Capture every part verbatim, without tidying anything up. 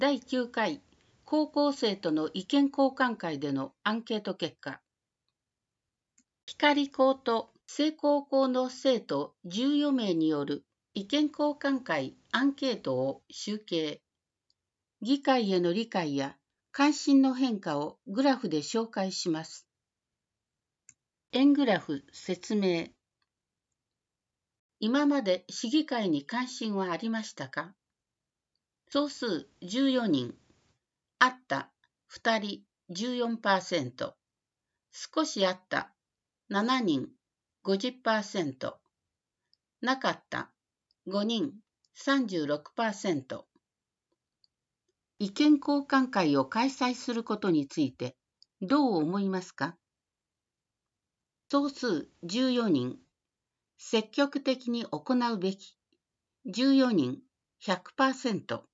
だいきゅうかい高校生との意見交換会でのアンケート結果。光高と成高校の生徒じゅうよんめいによる意見交換会アンケートを集計。議会への理解や関心の変化をグラフで紹介します。円グラフ説明。今まで市議会に関心はありましたか？総数じゅうよにん。あったふたり じゅうよんパーセント。少しあったしちにん ごじゅっパーセント。なかったごにん さんじゅうろくパーセント。意見交換会を開催することについてどう思いますか？総数じゅうよにん。積極的に行うべきじゅうよにん ひゃくパーセント。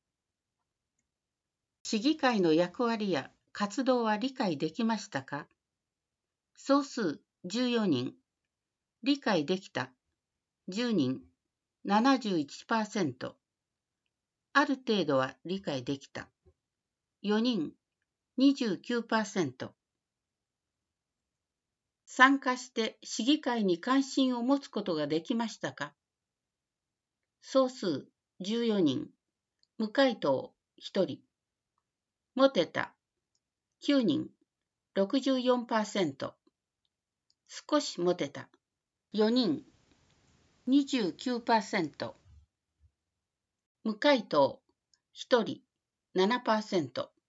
市議会の役割や活動は理解できましたか？総数じゅうよにん。理解できたじゅうにん ななじゅういちパーセント。ある程度は理解できたよにん にじゅうきゅうパーセント。参加して市議会に関心を持つことができましたか？総数じゅうよにん。無回答ひとり。持てたきゅうにん ろくじゅうよんパーセント。少し持てたよにん にじゅうきゅうパーセント。無回答ひとり ななパーセント。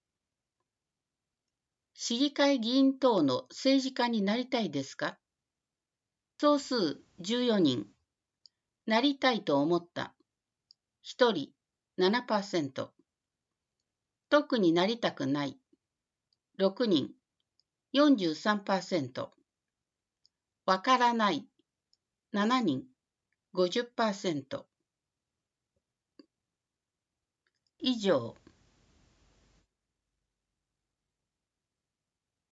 市議会議員等の政治家になりたいですか？総数じゅうよにん。なりたいと思ったひとり ななパーセント。特になりたくないろくにん よんじゅうさんパーセント。わからないしちにん ごじゅっパーセント。以上。